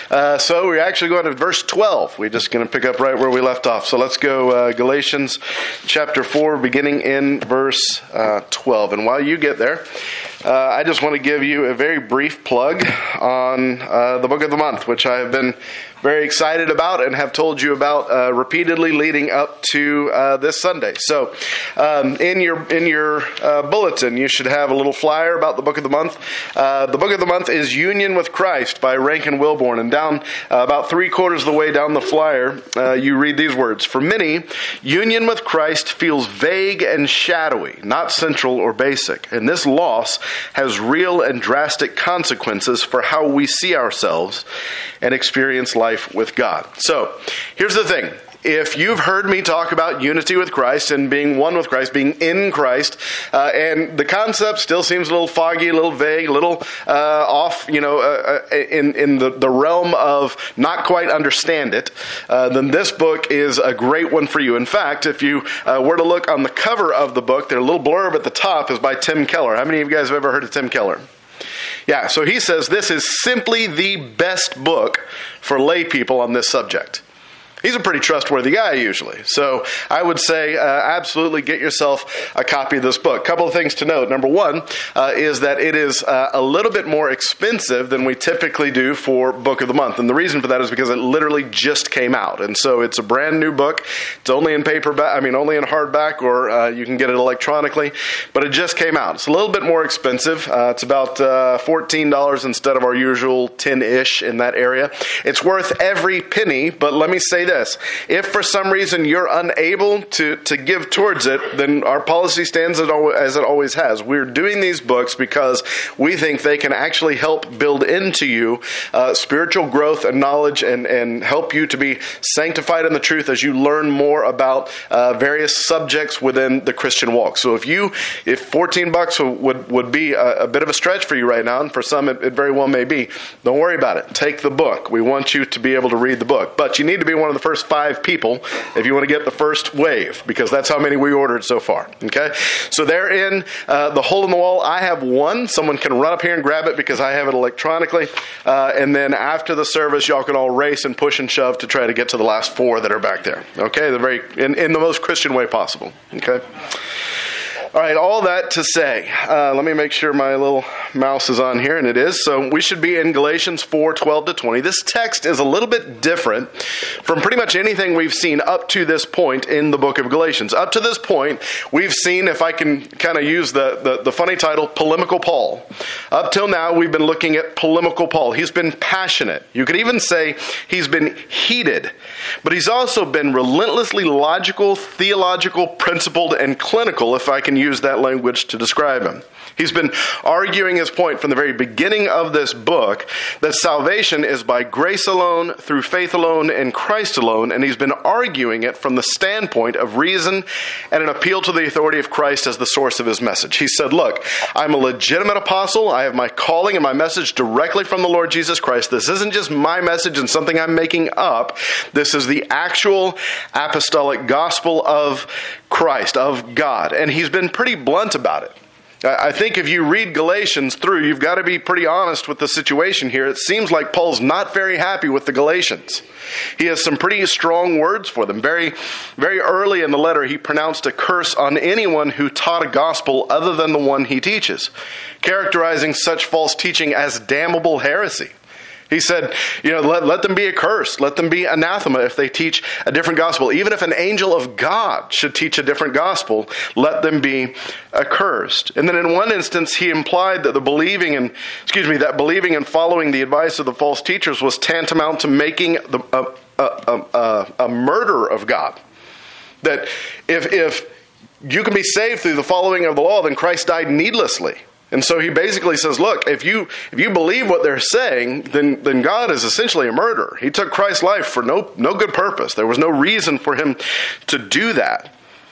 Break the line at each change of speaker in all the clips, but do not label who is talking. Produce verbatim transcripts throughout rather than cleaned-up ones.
Uh, so we're actually going to verse twelve. We're just going to pick up right where we left off. So let's go uh, Galatians chapter four, beginning in verse uh, twelve. And while you get there, uh, I just want to give you a very brief plug on uh, the book of the month, which I have been very excited about and have told you about uh, repeatedly leading up to uh, this Sunday. So um, in your in your uh, bulletin, you should have a little flyer about the book of the month. Uh, the book of the month is Union with Christ by Rankin Wilbourne. And down uh, about three quarters of the way down the flyer, uh, you read these words. For many, union with Christ feels vague and shadowy, not central or basic. And this loss has real and drastic consequences for how we see ourselves and experience life with God. So, here's the thing. If you've heard me talk about unity with Christ and being one with Christ, being in Christ, uh, and the concept still seems a little foggy, a little vague, a little uh, off, you know, uh, uh, in, in the, the realm of not quite understand it, uh, then this book is a great one for you. In fact, if you uh, were to look on the cover of the book, their little blurb at the top is by Tim Keller. How many of you guys have ever heard of Tim Keller? Yeah, so he says this is simply the best book for lay people on this subject. He's a pretty trustworthy guy usually. So I would say uh, absolutely get yourself a copy of this book. A couple of things to note. Number one uh, is that it is uh, a little bit more expensive than we typically do for Book of the Month. And the reason for that is because it literally just came out. And so it's a brand new book. It's only in paperback, I mean, only in hardback, or uh, you can get it electronically. But it just came out. It's a little bit more expensive. Uh, it's about uh, fourteen dollars instead of our usual ten-ish in that area. It's worth every penny, but let me say this. If for some reason you're unable to, to give towards it, then our policy stands as it always has. We're doing these books because we think they can actually help build into you uh, spiritual growth and knowledge and, and help you to be sanctified in the truth as you learn more about uh, various subjects within the Christian walk. So if you, if fourteen bucks would, would be a, a bit of a stretch for you right now, and for some it, it very well may be, don't worry about it. Take the book. We want you to be able to read the book. But you need to be one of the first five people if you want to get the first wave, because that's how many we ordered so far. Okay, so they're in uh, the hole in the wall. I have one. Someone can run up here and grab it because I have it electronically. Uh, and then after the service, y'all can all race and push and shove to try to get to the last four that are back there. Okay, the very in, in the most Christian way possible. Okay. All right, all that to say, uh, let me make sure my little mouse is on here, and it is. So we should be in Galatians four, twelve to twenty. This text is a little bit different from pretty much anything we've seen up to this point in the book of Galatians. Up to this point, we've seen, if I can kind of use the, the, the funny title, Polemical Paul. Up till now, we've been looking at Polemical Paul. He's been passionate. You could even say he's been heated. But he's also been relentlessly logical, theological, principled, and clinical, if I can use that language to describe him. He's been arguing his point from the very beginning of this book that salvation is by grace alone, through faith alone, in Christ alone, and he's been arguing it from the standpoint of reason and an appeal to the authority of Christ as the source of his message. He said, look, I'm a legitimate apostle. I have my calling and my message directly from the Lord Jesus Christ. This isn't just my message and something I'm making up. This is the actual apostolic gospel of Christ, of God. And he's been pretty blunt about it. I think if you read Galatians through, you've got to be pretty honest with the situation here. It seems like Paul's not very happy with the Galatians. He has some pretty strong words for them. Very, very early in the letter, he pronounced a curse on anyone who taught a gospel other than the one he teaches, characterizing such false teaching as damnable heresy. He said, you know, let, let them be accursed. Let them be anathema if they teach a different gospel. Even if an angel of God should teach a different gospel, let them be accursed. And then in one instance, he implied that the believing and, excuse me, that believing and following the advice of the false teachers was tantamount to making the, a, a, a, a murderer of God. That if, if you can be saved through the following of the law, then Christ died needlessly. And so he basically says, look, if you if you believe what they're saying, then, then God is essentially a murderer. He took Christ's life for no, no good purpose. There was no reason for him to do that.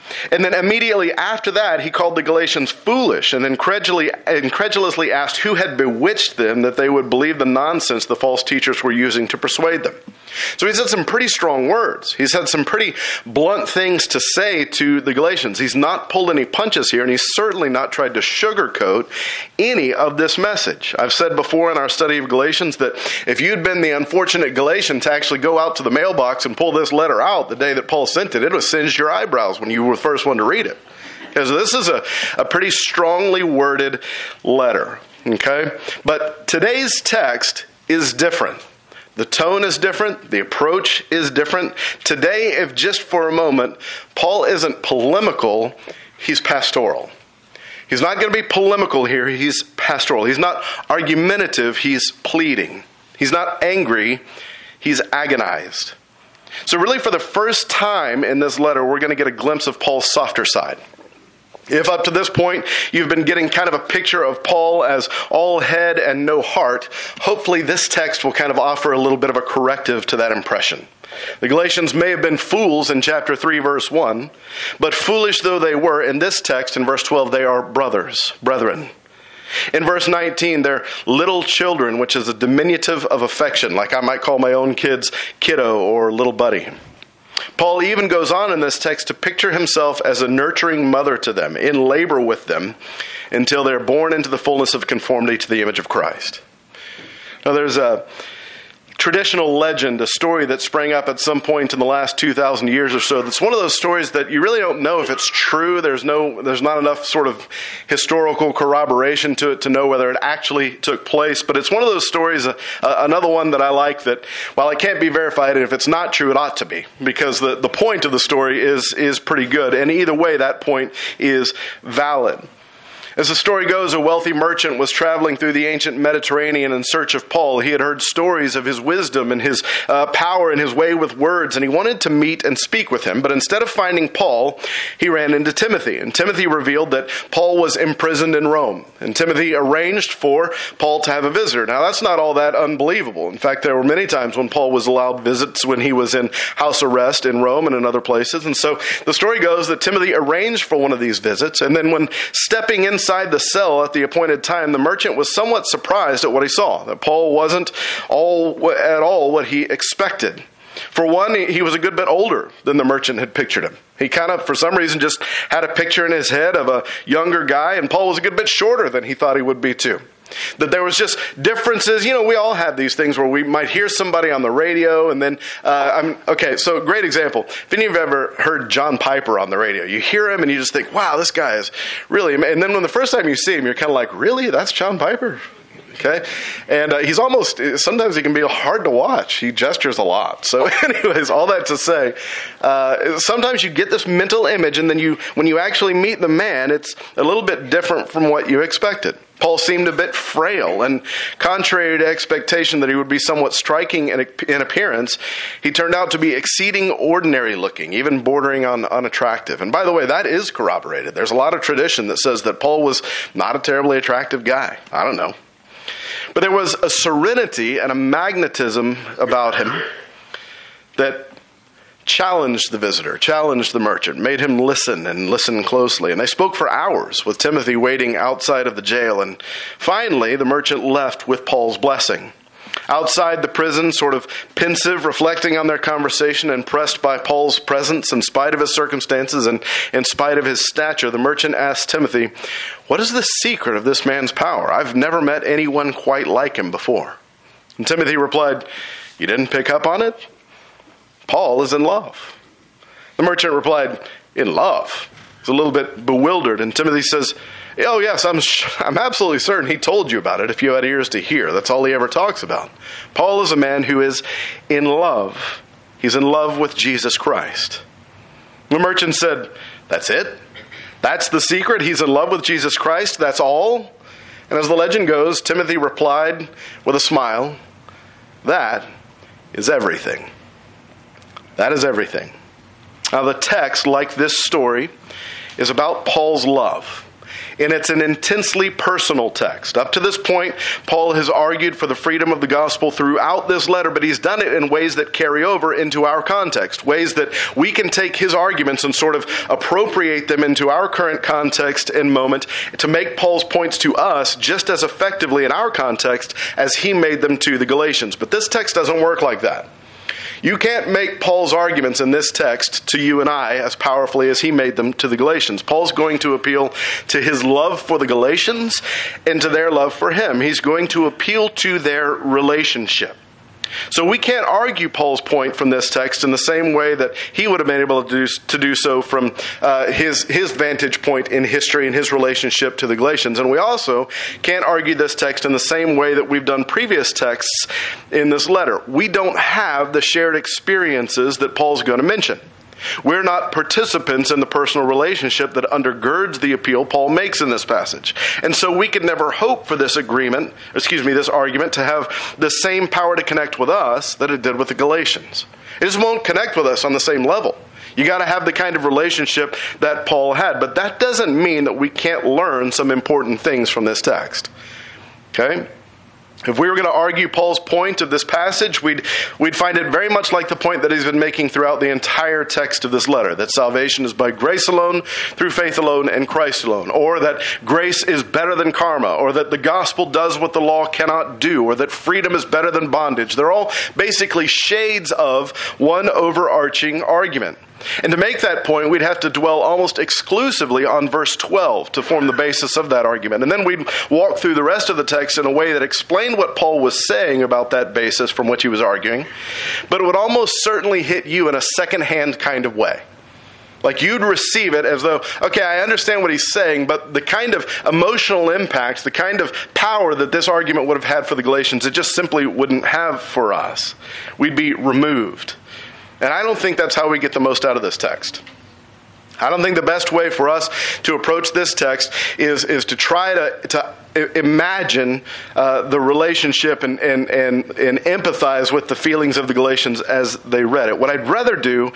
And then immediately after that, he called the Galatians foolish and incredulously, incredulously asked who had bewitched them that they would believe the nonsense the false teachers were using to persuade them. So he said some pretty strong words. He's had some pretty blunt things to say to the Galatians. He's not pulled any punches here, and he's certainly not tried to sugarcoat any of this message. I've said before in our study of Galatians that if you'd been the unfortunate Galatian to actually go out to the mailbox and pull this letter out the day that Paul sent it, it would have singed your eyebrows when you were the first one to read it. Because this is a, a pretty strongly worded letter. Okay? But today's text is different. The tone is different. The approach is different. Today, if just for a moment, Paul isn't polemical, he's pastoral. He's not going to be polemical here. He's pastoral. He's not argumentative. He's pleading. He's not angry. He's agonized. So really, for the first time in this letter, we're going to get a glimpse of Paul's softer side. If up to this point you've been getting kind of a picture of Paul as all head and no heart, hopefully this text will kind of offer a little bit of a corrective to that impression. The Galatians may have been fools in chapter three, verse one, but foolish though they were, in this text, in verse twelve, they are brothers, brethren. In verse nineteen, they're little children, which is a diminutive of affection, like I might call my own kids kiddo or little buddy. Paul even goes on in this text to picture himself as a nurturing mother to them, in labor with them, until they're born into the fullness of conformity to the image of Christ. Now there's a traditional legend, a story that sprang up at some point in the last two thousand years or so. That's one of those stories that you really don't know if it's true. There's no, there's not enough sort of historical corroboration to it to know whether it actually took place. But it's one of those stories, uh, uh, another one that I like that, while it can't be verified, and if it's not true, it ought to be. Because the, the point of the story is, is pretty good. And either way, that point is valid. As the story goes, a wealthy merchant was traveling through the ancient Mediterranean in search of Paul. He had heard stories of his wisdom and his uh, power and his way with words, and he wanted to meet and speak with him. But instead of finding Paul, he ran into Timothy. And Timothy revealed that Paul was imprisoned in Rome. And Timothy arranged for Paul to have a visitor. Now, that's not all that unbelievable. In fact, there were many times when Paul was allowed visits when he was in house arrest in Rome and in other places. And so the story goes that Timothy arranged for one of these visits, and then when stepping inside Inside the cell at the appointed time, the merchant was somewhat surprised at what he saw, that Paul wasn't all at all what he expected. For one, he was a good bit older than the merchant had pictured him. He kind of, for some reason, just had a picture in his head of a younger guy, and Paul was a good bit shorter than he thought he would be too. That there was just differences. You know, we all have these things where we might hear somebody on the radio and then, uh, I'm okay, so great example. If any of you have ever heard John Piper on the radio, you hear him and you just think, wow, this guy is really, and then when the first time you see him, you're kind of like, really? That's John Piper? Okay? And uh, he's almost, sometimes he can be hard to watch. He gestures a lot. So anyways, all that to say, uh, sometimes you get this mental image and then you, when you actually meet the man, it's a little bit different from what you expected. Paul seemed a bit frail, and contrary to expectation that he would be somewhat striking in, in appearance, he turned out to be exceeding ordinary looking, even bordering on unattractive. And by the way, that is corroborated. There's a lot of tradition that says that Paul was not a terribly attractive guy. I don't know. But there was a serenity and a magnetism about him that challenged the visitor, challenged the merchant, made him listen and listen closely. And they spoke for hours with Timothy waiting outside of the jail. And finally, the merchant left with Paul's blessing. Outside the prison, sort of pensive, reflecting on their conversation, impressed by Paul's presence in spite of his circumstances and in spite of his stature, the merchant asked Timothy, "What is the secret of this man's power? I've never met anyone quite like him before." And Timothy replied, "You didn't pick up on it? Paul is in love." The merchant replied, "In love?" He's a little bit bewildered, and Timothy says, "Oh yes, I'm I'm absolutely certain he told you about it if you had ears to hear. That's all he ever talks about. Paul is a man who is in love. He's in love with Jesus Christ." The merchant said, "That's it? That's the secret? He's in love with Jesus Christ? That's all?" And as the legend goes, Timothy replied with a smile, "That is everything." That is everything. Now the text, like this story, is about Paul's love. And it's an intensely personal text. Up to this point, Paul has argued for the freedom of the gospel throughout this letter, but he's done it in ways that carry over into our context, ways that we can take his arguments and sort of appropriate them into our current context and moment to make Paul's points to us just as effectively in our context as he made them to the Galatians. But this text doesn't work like that. You can't make Paul's arguments in this text to you and I as powerfully as he made them to the Galatians. Paul's going to appeal to his love for the Galatians and to their love for him. He's going to appeal to their relationship. So we can't argue Paul's point from this text in the same way that he would have been able to do, to do so from uh, his, his vantage point in history and his relationship to the Galatians. And we also can't argue this text in the same way that we've done previous texts in this letter. We don't have the shared experiences that Paul's going to mention. We're not participants in the personal relationship that undergirds the appeal Paul makes in this passage. And so we could never hope for this agreement, excuse me, this argument to have the same power to connect with us that it did with the Galatians. It just won't connect with us on the same level. You got to have the kind of relationship that Paul had. But that doesn't mean that we can't learn some important things from this text. Okay? If we were going to argue Paul's point of this passage, we'd we'd find it very much like the point that he's been making throughout the entire text of this letter, that salvation is by grace alone, through faith alone, and Christ alone, or that grace is better than karma, or that the gospel does what the law cannot do, or that freedom is better than bondage. They're all basically shades of one overarching argument. And to make that point, we'd have to dwell almost exclusively on verse twelve to form the basis of that argument. And then we'd walk through the rest of the text in a way that explained what Paul was saying about that basis from which he was arguing. But it would almost certainly hit you in a second-hand kind of way. Like you'd receive it as though, okay, I understand what he's saying, but the kind of emotional impact, the kind of power that this argument would have had for the Galatians, it just simply wouldn't have for us. We'd be removed. And I don't think that's how we get the most out of this text. I don't think the best way for us to approach this text is, is to try to, to imagine uh, the relationship and, and, and, and empathize with the feelings of the Galatians as they read it. What I'd rather do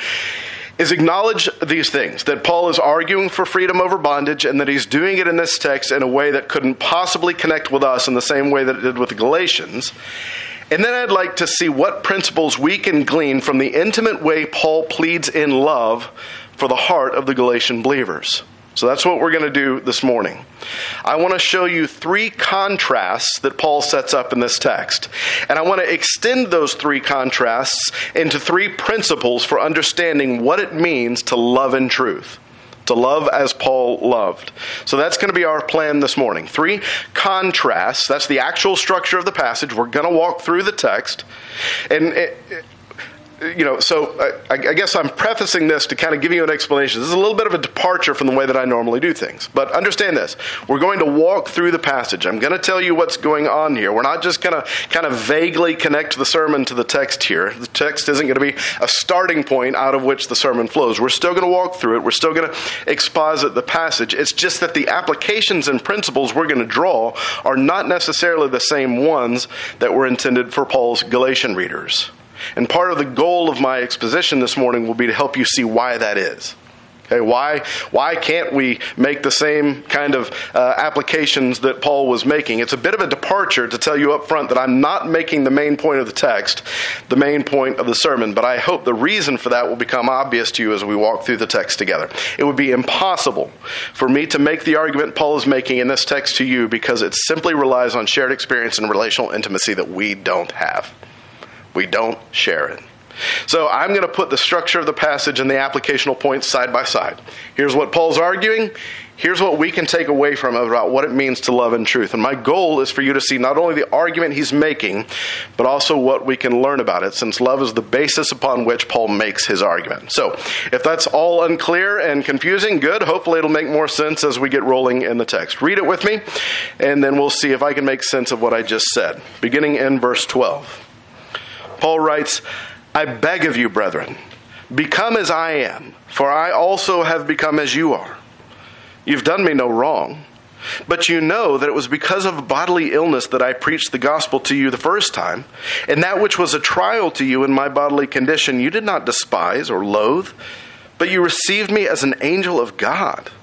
is acknowledge these things, that Paul is arguing for freedom over bondage and that he's doing it in this text in a way that couldn't possibly connect with us in the same way that it did with the Galatians. And then I'd like to see what principles we can glean from the intimate way Paul pleads in love for the heart of the Galatian believers. So that's what we're going to do this morning. I want to show you three contrasts that Paul sets up in this text. And I want to extend those three contrasts into three principles for understanding what it means to love in truth. To love as Paul loved. So that's going to be our plan this morning. Three contrasts. That's the actual structure of the passage. We're going to walk through the text. And, it, it, you know, so I, I guess I'm prefacing this to kind of give you an explanation. This is a little bit of a departure from the way that I normally do things. But understand this. We're going to walk through the passage. I'm going to tell you what's going on here. We're not just going to kind of vaguely connect the sermon to the text here. The text isn't going to be a starting point out of which the sermon flows. We're still going to walk through it. We're still going to exposit the passage. It's just that the applications and principles we're going to draw are not necessarily the same ones that were intended for Paul's Galatian readers. And part of the goal of my exposition this morning will be to help you see why that is. Okay, why, why can't we make the same kind of uh, applications that Paul was making? It's a bit of a departure to tell you up front that I'm not making the main point of the text, the main point of the sermon, but I hope the reason for that will become obvious to you as we walk through the text together. It would be impossible for me to make the argument Paul is making in this text to you because it simply relies on shared experience and relational intimacy that we don't have. We don't share it. So I'm going to put the structure of the passage and the applicational points side by side. Here's what Paul's arguing. Here's what we can take away from it about what it means to love in truth. And my goal is for you to see not only the argument he's making, but also what we can learn about it, since love is the basis upon which Paul makes his argument. So if that's all unclear and confusing, good. Hopefully it'll make more sense as we get rolling in the text. Read it with me, and then we'll see if I can make sense of what I just said. Beginning in verse twelve. Paul writes, I beg of you, brethren, become as I am, for I also have become as you are. You've done me no wrong, but you know that it was because of bodily illness that I preached the gospel to you the first time, and that which was a trial to you in my bodily condition you did not despise or loathe, but you received me as an angel of God.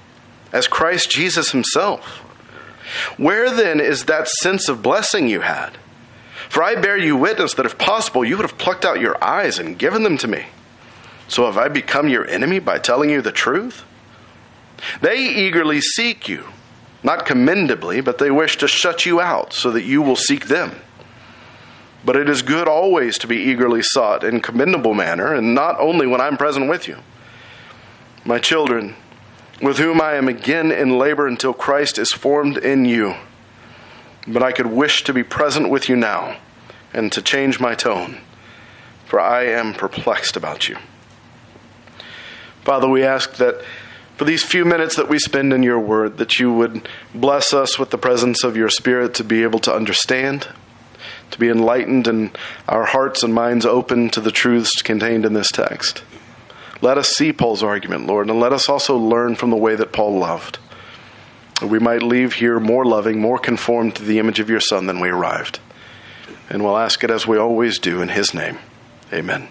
as Christ Jesus himself. Where then is that sense of blessing you had? For I bear you witness that if possible, you would have plucked out your eyes and given them to me. So have I become your enemy by telling you the truth? They eagerly seek you, not commendably, but they wish to shut you out so that you will seek them. But it is good always to be eagerly sought in commendable manner, and not only when I am present with you. My children, with whom I am again in labor until Christ is formed in you. But I could wish to be present with you now, and to change my tone, for I am perplexed about you. Father, we ask that for these few minutes that we spend in your word, that you would bless us with the presence of your Spirit to be able to understand, to be enlightened, and our hearts and minds open to the truths contained in this text. Let us see Paul's argument, Lord, and let us also learn from the way that Paul loved. That we might leave here more loving, more conformed to the image of your Son than we arrived. And we'll ask it as we always do in his name. Amen.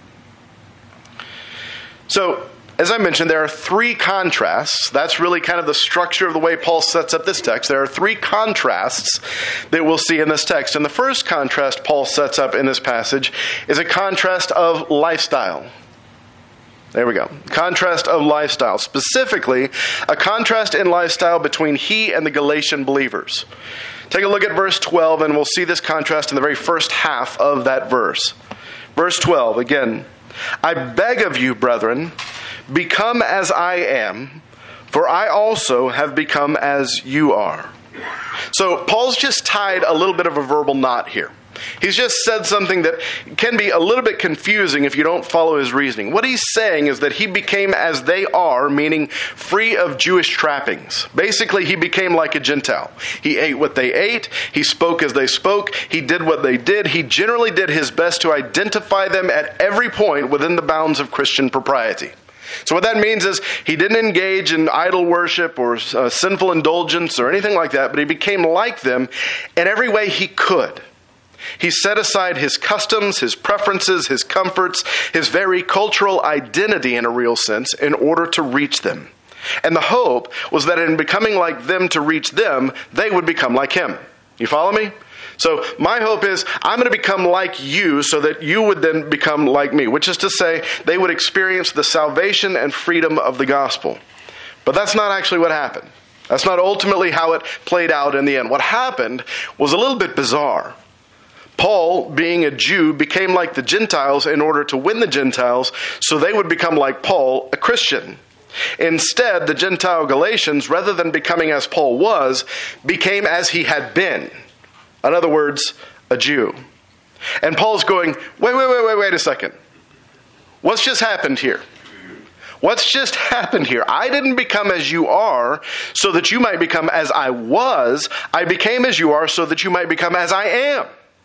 So, as I mentioned, there are three contrasts. That's really kind of the structure of the way Paul sets up this text. There are three contrasts that we'll see in this text. And the first contrast Paul sets up in this passage is a contrast of lifestyle. There we go. Contrast of lifestyle. Specifically, a contrast in lifestyle between he and the Galatian believers. Take a look at verse twelve, and we'll see this contrast in the very first half of that verse. Verse twelve, again. I beg of you, brethren, become as I am, for I also have become as you are. So Paul's just tied a little bit of a verbal knot here. He's just said something that can be a little bit confusing if you don't follow his reasoning. What he's saying is that he became as they are, meaning free of Jewish trappings. Basically, he became like a Gentile. He ate what they ate. He spoke as they spoke. He did what they did. He generally did his best to identify them at every point within the bounds of Christian propriety. So what that means is he didn't engage in idol worship or uh, sinful indulgence or anything like that, but he became like them in every way he could. He set aside his customs, his preferences, his comforts, his very cultural identity in a real sense in order to reach them. And the hope was that in becoming like them to reach them, they would become like him. You follow me? So my hope is I'm going to become like you so that you would then become like me, which is to say they would experience the salvation and freedom of the gospel. But that's not actually what happened. That's not ultimately how it played out in the end. What happened was a little bit bizarre. Paul, being a Jew, became like the Gentiles in order to win the Gentiles so they would become like Paul, a Christian. Instead, the Gentile Galatians, rather than becoming as Paul was, became as he had been. In other words, a Jew. And Paul's going, wait, wait, wait, wait, wait a second. What's just happened here? What's just happened here? I didn't become as you are so that you might become as I was. I became as you are so that you might become as I am.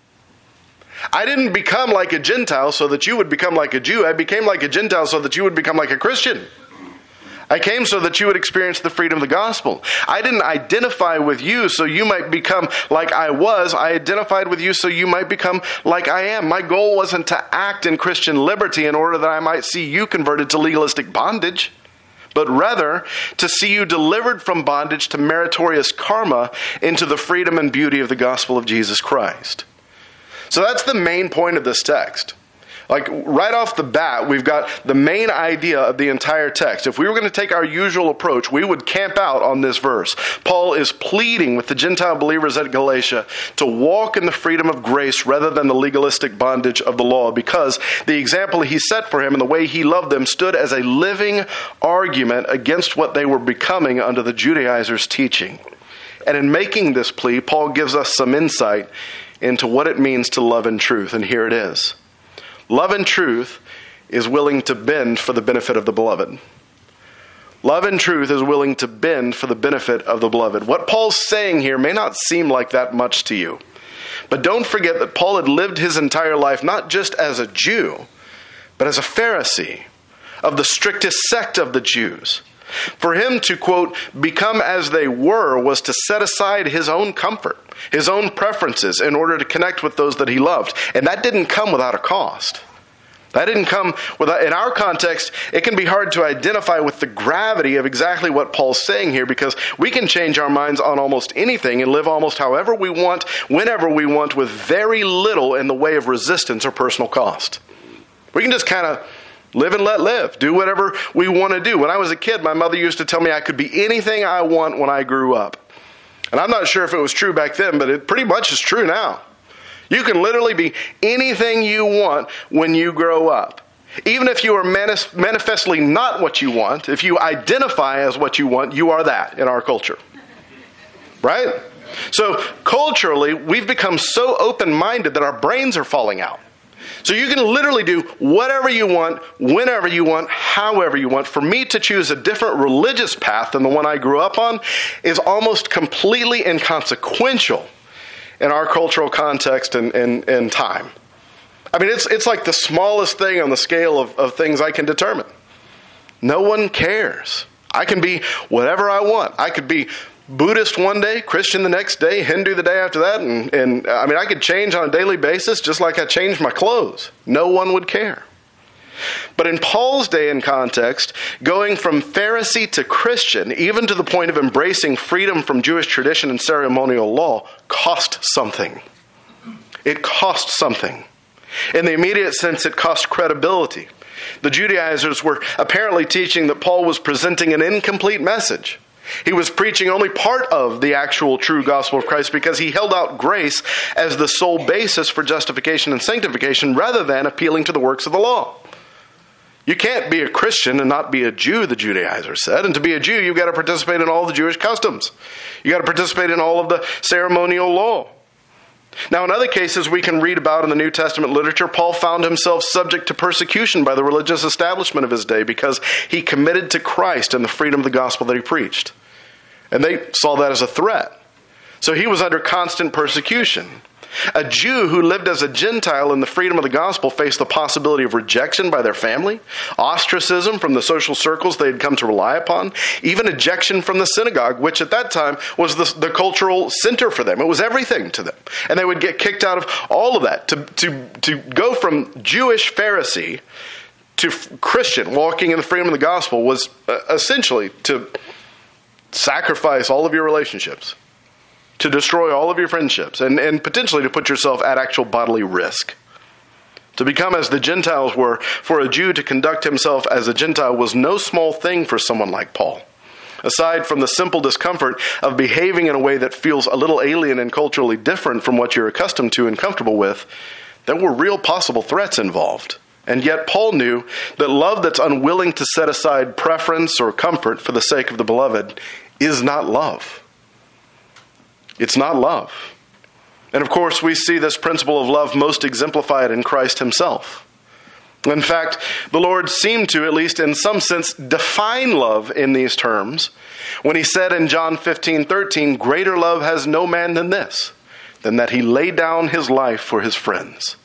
I didn't become like a Gentile so that you would become like a Jew. I became like a Gentile so that you would become like a Christian. I came so that you would experience the freedom of the gospel. I didn't identify with you so you might become like I was. I identified with you so you might become like I am. My goal wasn't to act in Christian liberty in order that I might see you converted to legalistic bondage, but rather to see you delivered from bondage to meritorious karma into the freedom and beauty of the gospel of Jesus Christ. So that's the main point of this text. Like right off the bat, we've got the main idea of the entire text. If we were going to take our usual approach, we would camp out on this verse. Paul is pleading with the Gentile believers at Galatia to walk in the freedom of grace rather than the legalistic bondage of the law, because the example he set for him and the way he loved them stood as a living argument against what they were becoming under the Judaizers' teaching. And in making this plea, Paul gives us some insight into what it means to love in truth, and here it is. Love in truth is willing to bend for the benefit of the beloved. Love in truth is willing to bend for the benefit of the beloved. What Paul's saying here may not seem like that much to you, but don't forget that Paul had lived his entire life not just as a Jew, but as a Pharisee of the strictest sect of the Jews. For him to, quote, become as they were was to set aside his own comfort, his own preferences in order to connect with those that he loved. And that didn't come without a cost. That didn't come with, in our context, it can be hard to identify with the gravity of exactly what Paul's saying here, because we can change our minds on almost anything and live almost however we want, whenever we want, with very little in the way of resistance or personal cost. We can just kind of live and let live, do whatever we want to do. When I was a kid, my mother used to tell me I could be anything I want when I grew up. And I'm not sure if it was true back then, but it pretty much is true now. You can literally be anything you want when you grow up. Even if you are manis- manifestly not what you want, if you identify as what you want, you are that in our culture. Right? So culturally, we've become so open-minded that our brains are falling out. So you can literally do whatever you want, whenever you want, however you want. For me to choose a different religious path than the one I grew up on is almost completely inconsequential in our cultural context and, and, and time. I mean, it's it's like the smallest thing on the scale of, of things I can determine. No one cares. I can be whatever I want. I could be Buddhist one day, Christian the next day, Hindu the day after that, and, and I mean, I could change on a daily basis just like I change my clothes. No one would care. But in Paul's day and context, going from Pharisee to Christian, even to the point of embracing freedom from Jewish tradition and ceremonial law, cost something. It cost something. In the immediate sense, it cost credibility. The Judaizers were apparently teaching that Paul was presenting an incomplete message. He was preaching only part of the actual true gospel of Christ because he held out grace as the sole basis for justification and sanctification rather than appealing to the works of the law. You can't be a Christian and not be a Jew, the Judaizers said. And to be a Jew, you've got to participate in all the Jewish customs. You've got to participate in all of the ceremonial law. Now, in other cases we can read about in the New Testament literature, Paul found himself subject to persecution by the religious establishment of his day because he committed to Christ and the freedom of the gospel that he preached. And they saw that as a threat. So he was under constant persecution. A Jew who lived as a Gentile in the freedom of the gospel faced the possibility of rejection by their family, ostracism from the social circles they had come to rely upon, even ejection from the synagogue, which at that time was the, the cultural center for them. It was everything to them. And they would get kicked out of all of that. To, to, to go from Jewish Pharisee to Christian, walking in the freedom of the gospel, was essentially to sacrifice all of your relationships, to destroy all of your friendships, and, and potentially to put yourself at actual bodily risk. To become as the Gentiles were, for a Jew to conduct himself as a Gentile was no small thing for someone like Paul. Aside from the simple discomfort of behaving in a way that feels a little alien and culturally different from what you're accustomed to and comfortable with, there were real possible threats involved. And yet Paul knew that love that's unwilling to set aside preference or comfort for the sake of the beloved is not love. It's not love. And of course, we see this principle of love most exemplified in Christ himself. In fact, the Lord seemed to, at least in some sense, define love in these terms when he said in John fifteen thirteen, "Greater love has no man than this, than that he laid down his life for his friends."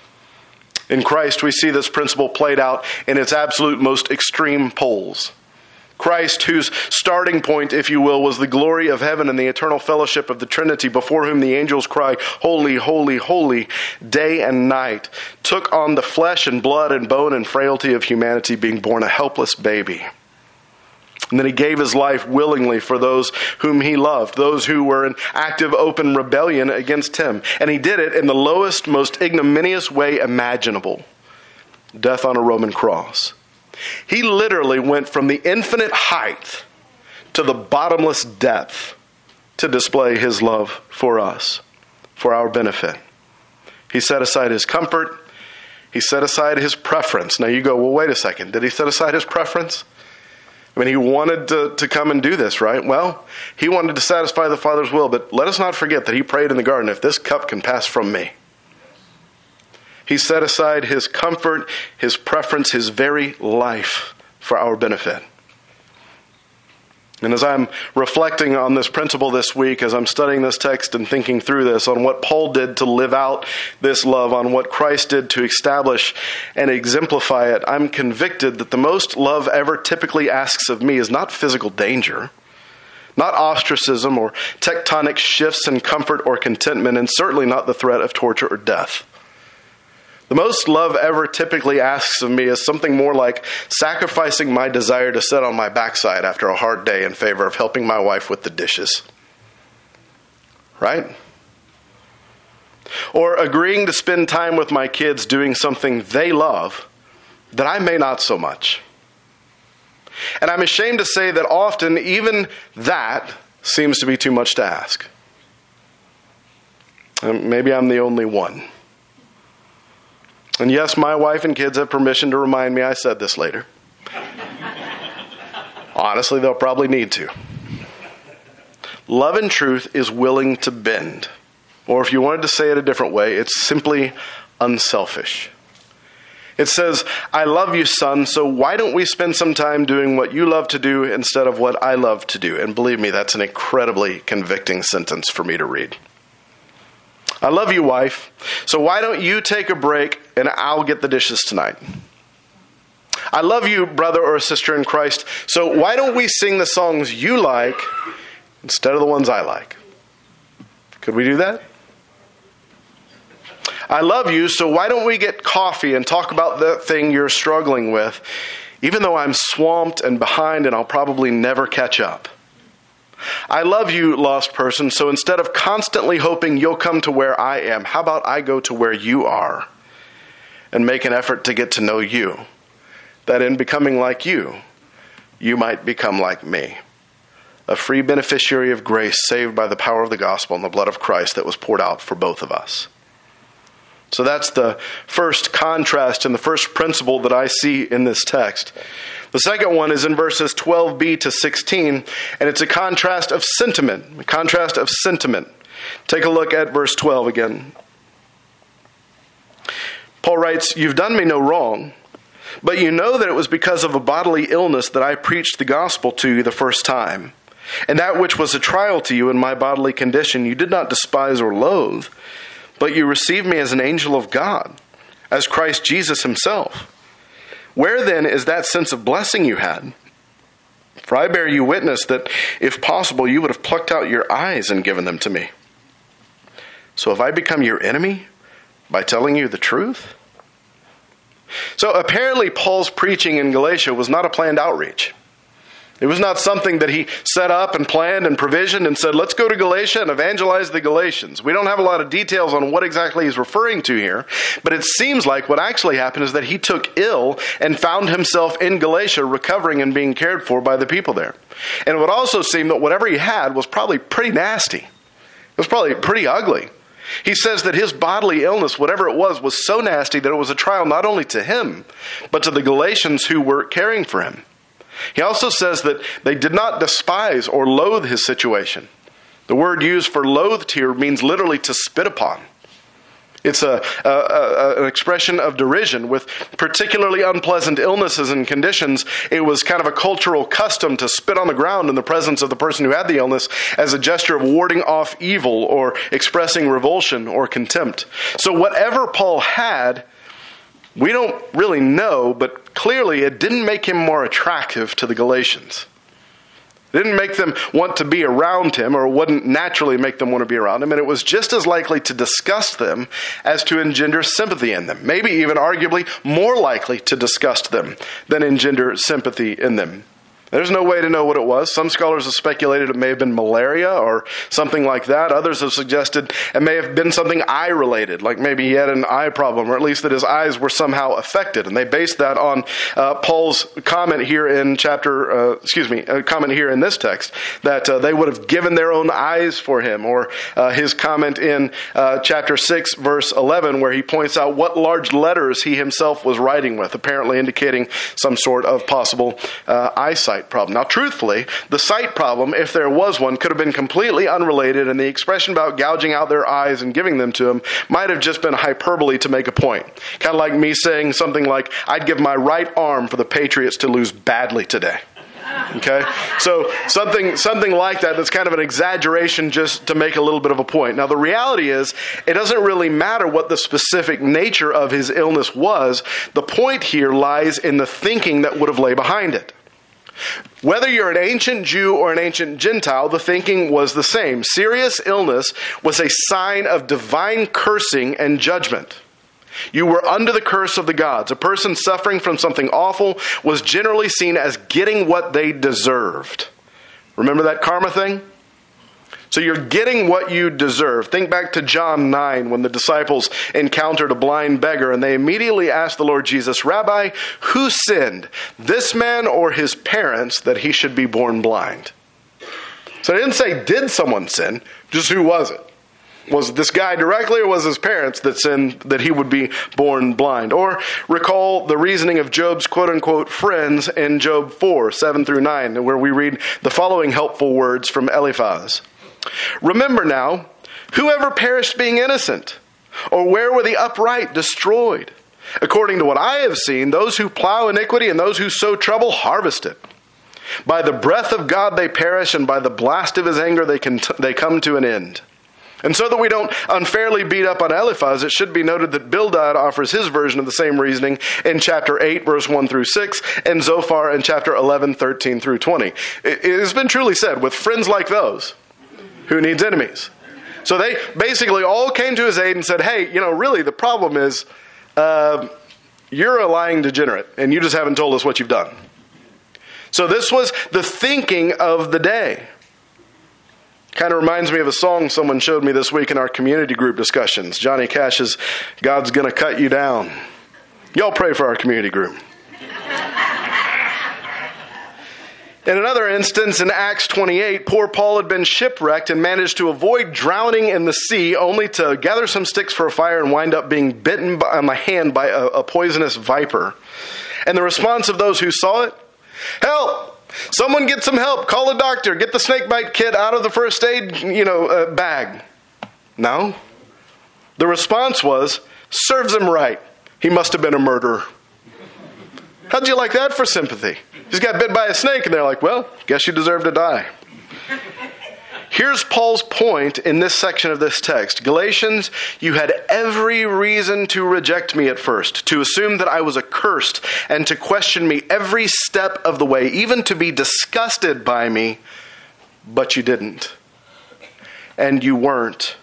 In Christ, we see this principle played out in its absolute most extreme poles. Christ, whose starting point, if you will, was the glory of heaven and the eternal fellowship of the Trinity, before whom the angels cry, "Holy, holy, holy," day and night, took on the flesh and blood and bone and frailty of humanity, being born a helpless baby. And then he gave his life willingly for those whom he loved, those who were in active, open rebellion against him. And he did it in the lowest, most ignominious way imaginable: death on a Roman cross. He literally went from the infinite height to the bottomless depth to display his love for us, for our benefit. He set aside his comfort. He set aside his preference. Now you go, well, wait a second. Did he set aside his preference? I mean, he wanted to, to come and do this, right? Well, he wanted to satisfy the Father's will, but let us not forget that he prayed in the garden, "If this cup can pass from me." He set aside his comfort, his preference, his very life for our benefit. And as I'm reflecting on this principle this week, as I'm studying this text and thinking through this, on what Paul did to live out this love, on what Christ did to establish and exemplify it, I'm convicted that the most love ever typically asks of me is not physical danger, not ostracism or tectonic shifts in comfort or contentment, and certainly not the threat of torture or death. The most love ever typically asks of me is something more like sacrificing my desire to sit on my backside after a hard day in favor of helping my wife with the dishes. Right? Or agreeing to spend time with my kids doing something they love that I may not so much. And I'm ashamed to say that often even that seems to be too much to ask. And maybe I'm the only one. And yes, my wife and kids have permission to remind me I said this later. Honestly, they'll probably need to. Love and truth is willing to bend. Or if you wanted to say it a different way, it's simply unselfish. It says, I love you, son, so why don't we spend some time doing what you love to do instead of what I love to do? And believe me, that's an incredibly convicting sentence for me to read. I love you, wife, so why don't you take a break and I'll get the dishes tonight? I love you, brother or sister in Christ, so why don't we sing the songs you like instead of the ones I like? Could we do that? I love you, so why don't we get coffee and talk about the thing you're struggling with, even though I'm swamped and behind and I'll probably never catch up? I love you, lost person, so instead of constantly hoping you'll come to where I am, how about I go to where you are and make an effort to get to know you, that in becoming like you, you might become like me, a free beneficiary of grace saved by the power of the gospel and the blood of Christ that was poured out for both of us. So that's the first contrast and the first principle that I see in this text. The second one is in verses twelve b to sixteen, and it's a contrast of sentiment, a contrast of sentiment. Take a look at verse twelve again. Paul writes, you've done me no wrong, but you know that it was because of a bodily illness that I preached the gospel to you the first time. And that which was a trial to you in my bodily condition, you did not despise or loathe, but you received me as an angel of God, as Christ Jesus himself. Where then is that sense of blessing you had? For I bear you witness that, if possible, you would have plucked out your eyes and given them to me. So have I become your enemy by telling you the truth? So apparently Paul's preaching in Galatia was not a planned outreach. It was not something that he set up and planned and provisioned and said, let's go to Galatia and evangelize the Galatians. We don't have a lot of details on what exactly he's referring to here, but it seems like what actually happened is that he took ill and found himself in Galatia recovering and being cared for by the people there. And it would also seem that whatever he had was probably pretty nasty. It was probably pretty ugly. He says that his bodily illness, whatever it was, was so nasty that it was a trial not only to him, but to the Galatians who were caring for him. He also says that they did not despise or loathe his situation. The word used for loathed here means literally to spit upon. It's a, a, a, an expression of derision. With particularly unpleasant illnesses and conditions, it was kind of a cultural custom to spit on the ground in the presence of the person who had the illness as a gesture of warding off evil or expressing revulsion or contempt. So whatever Paul had, we don't really know, but clearly it didn't make him more attractive to the Galatians. It didn't make them want to be around him, or wouldn't naturally make them want to be around him, and it was just as likely to disgust them as to engender sympathy in them. Maybe even arguably more likely to disgust them than engender sympathy in them. There's no way to know what it was. Some scholars have speculated it may have been malaria or something like that. Others have suggested it may have been something eye-related, like maybe he had an eye problem, or at least that his eyes were somehow affected. And they based that on uh, Paul's comment here in chapter, uh, excuse me, a comment here in this text, that uh, they would have given their own eyes for him, or uh, his comment in uh, chapter six, verse eleven, where he points out what large letters he himself was writing with, apparently indicating some sort of possible uh, eyesight problem. Now, truthfully, the sight problem, if there was one, could have been completely unrelated, and the expression about gouging out their eyes and giving them to him might have just been hyperbole to make a point. Kind of like me saying something like, I'd give my right arm for the Patriots to lose badly today. Okay? So something something like that that's kind of an exaggeration just to make a little bit of a point. Now, the reality is, it doesn't really matter what the specific nature of his illness was. The point here lies in the thinking that would have lay behind it. Whether you're an ancient Jew or an ancient Gentile, the thinking was the same. Serious illness was a sign of divine cursing and judgment. You were under the curse of the gods. A person suffering from something awful was generally seen as getting what they deserved. Remember that karma thing? So you're getting what you deserve. Think back to John nine when the disciples encountered a blind beggar and they immediately asked the Lord Jesus, Rabbi, who sinned, this man or his parents, that he should be born blind? So they didn't say, did someone sin? Just who was it? Was it this guy directly, or was his parents that sinned that he would be born blind? Or recall the reasoning of Job's quote-unquote friends in Job four, seven through nine, where we read the following helpful words from Eliphaz. Remember now, whoever perished being innocent, or where were the upright destroyed? According to what I have seen, those who plow iniquity and those who sow trouble harvest it. By the breath of God they perish, and by the blast of his anger they can t- they come to an end. And so that we don't unfairly beat up on Eliphaz, it should be noted that Bildad offers his version of the same reasoning in chapter eight, verse one through six, and Zophar in chapter eleven, thirteen through twenty. It, it has been truly said, with friends like those, who needs enemies? So they basically all came to his aid and said, hey, you know, really the problem is uh, you're a lying degenerate, and you just haven't told us what you've done. So this was the thinking of the day. Kind of reminds me of a song someone showed me this week in our community group discussions. Johnny Cash's God's Gonna Cut You Down. Y'all pray for our community group. In another instance, in Acts twenty-eight, poor Paul had been shipwrecked and managed to avoid drowning in the sea, only to gather some sticks for a fire and wind up being bitten by, on the hand by a, a poisonous viper. And the response of those who saw it, help! Someone get some help. Call a doctor. Get the snakebite kit out of the first aid, you know, uh, bag. No. The response was, serves him right. He must have been a murderer. How'd you like that for sympathy? He's got bit by a snake, and they're like, well, guess you deserve to die. Here's Paul's point in this section of this text. Galatians, you had every reason to reject me at first, to assume that I was accursed, and to question me every step of the way, even to be disgusted by me, but you didn't. And you weren't.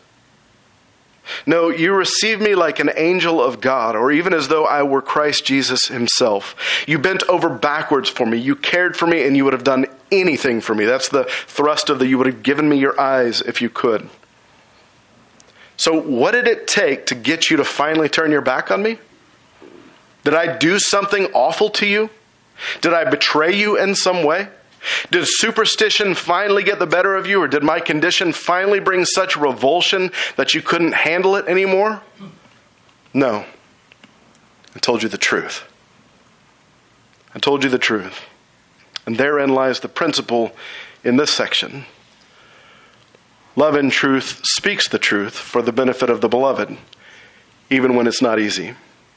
No, you received me like an angel of God, or even as though I were Christ Jesus himself. You bent over backwards for me. You cared for me, and you would have done anything for me. That's the thrust of the, you would have given me your eyes if you could. So what did it take to get you to finally turn your back on me? Did I do something awful to you? Did I betray you in some way? Did superstition finally get the better of you, or did my condition finally bring such revulsion that you couldn't handle it anymore? No. I told you the truth. I told you the truth. And therein lies the principle in this section. Love in truth speaks the truth for the benefit of the beloved, even when it's not easy.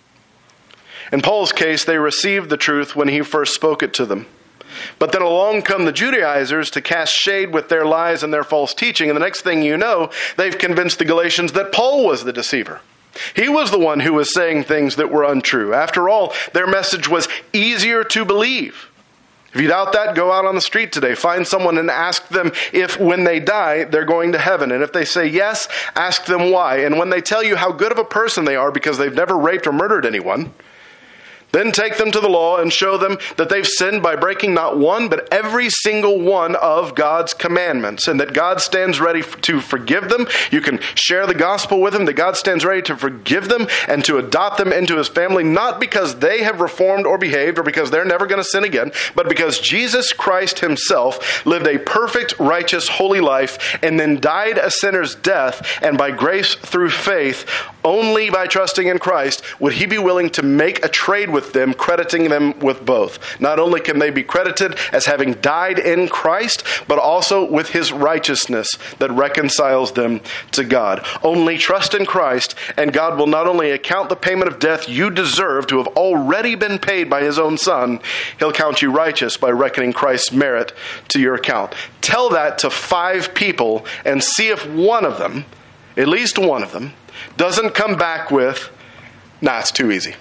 In Paul's case, they received the truth when he first spoke it to them. But then along come the Judaizers to cast shade with their lies and their false teaching. And the next thing you know, they've convinced the Galatians that Paul was the deceiver. He was the one who was saying things that were untrue. After all, their message was easier to believe. If you doubt that, go out on the street today. Find someone and ask them if when they die, they're going to heaven. And if they say yes, ask them why. And when they tell you how good of a person they are because they've never raped or murdered anyone, then take them to the law and show them that they've sinned by breaking not one, but every single one of God's commandments, and that God stands ready to forgive them. You can share the gospel with them, that God stands ready to forgive them and to adopt them into his family, not because they have reformed or behaved or because they're never going to sin again, but because Jesus Christ himself lived a perfect, righteous, holy life and then died a sinner's death, and by grace through faith, only by trusting in Christ, would he be willing to make a trade with them, crediting them with both. Not only can they be credited as having died in Christ, but also with his righteousness that reconciles them to God. Only trust in Christ, and God will not only account the payment of death you deserve to have already been paid by his own Son, he'll count you righteous by reckoning Christ's merit to your account. Tell that to five people and see if one of them, at least one of them, doesn't come back with, nah, it's too easy.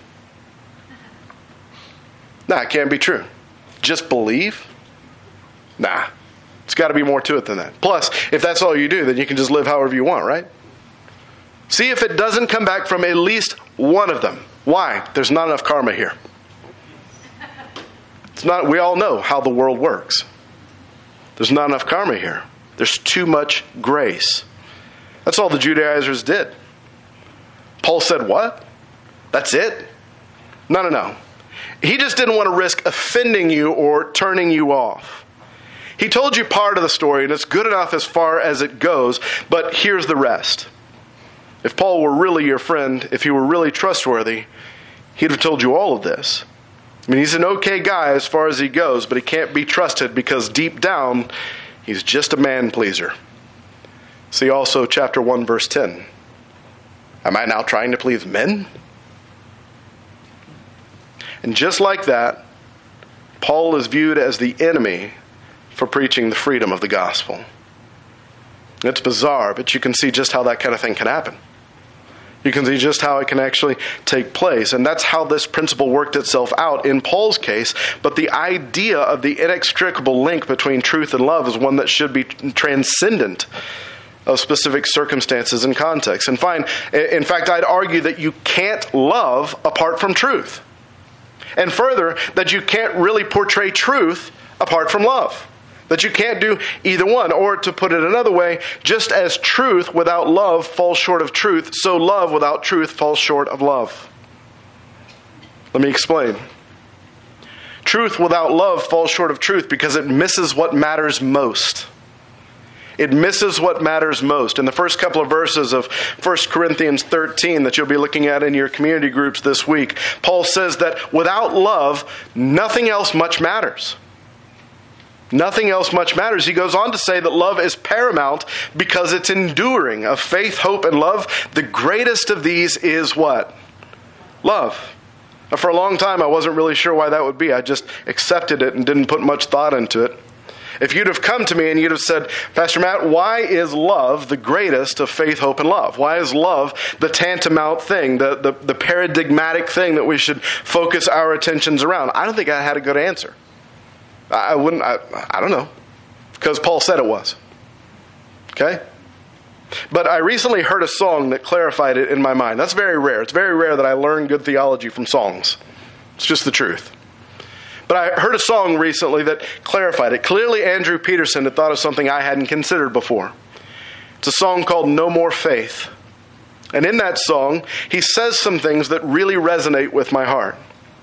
Nah, it can't be true. Just believe? Nah, it's got to be more to it than that. Plus, if that's all you do, then you can just live however you want, right? See if it doesn't come back from at least one of them. Why? There's not enough karma here. It's not. We all know how the world works. There's not enough karma here. There's too much grace. That's all the Judaizers did. Paul said, what? That's it? No, no, no. He just didn't want to risk offending you or turning you off. He told you part of the story, and it's good enough as far as it goes, but here's the rest. If Paul were really your friend, if he were really trustworthy, he'd have told you all of this. I mean, he's an okay guy as far as he goes, but he can't be trusted because deep down, he's just a man-pleaser. See also chapter one, verse ten. Am I now trying to please men? And just like that, Paul is viewed as the enemy for preaching the freedom of the gospel. It's bizarre, but you can see just how that kind of thing can happen. You can see just how it can actually take place. And that's how this principle worked itself out in Paul's case. But the idea of the inextricable link between truth and love is one that should be transcendent of specific circumstances and contexts. And fine, in fact, I'd argue that you can't love apart from truth. And further, that you can't really portray truth apart from love. That you can't do either one. Or to put it another way, just as truth without love falls short of truth, so love without truth falls short of love. Let me explain. Truth without love falls short of truth because it misses what matters most. It misses what matters most. In the first couple of verses of First Corinthians thirteen that you'll be looking at in your community groups this week, Paul says that without love, nothing else much matters. Nothing else much matters. He goes on to say that love is paramount because it's enduring. Of faith, hope, and love, the greatest of these is what? Love. Now, for a long time, I wasn't really sure why that would be. I just accepted it and didn't put much thought into it. If you'd have come to me and you'd have said, Pastor Matt, why is love the greatest of faith, hope, and love? Why is love the tantamount thing, the, the, the paradigmatic thing that we should focus our attentions around? I don't think I had a good answer. I wouldn't, I, I don't know, because Paul said it was. Okay? But I recently heard a song that clarified it in my mind. That's very rare. It's very rare that I learn good theology from songs. It's just the truth. But I heard a song recently that clarified it. Clearly, Andrew Peterson had thought of something I hadn't considered before. It's a song called No More Faith. And in that song, he says some things that really resonate with my heart.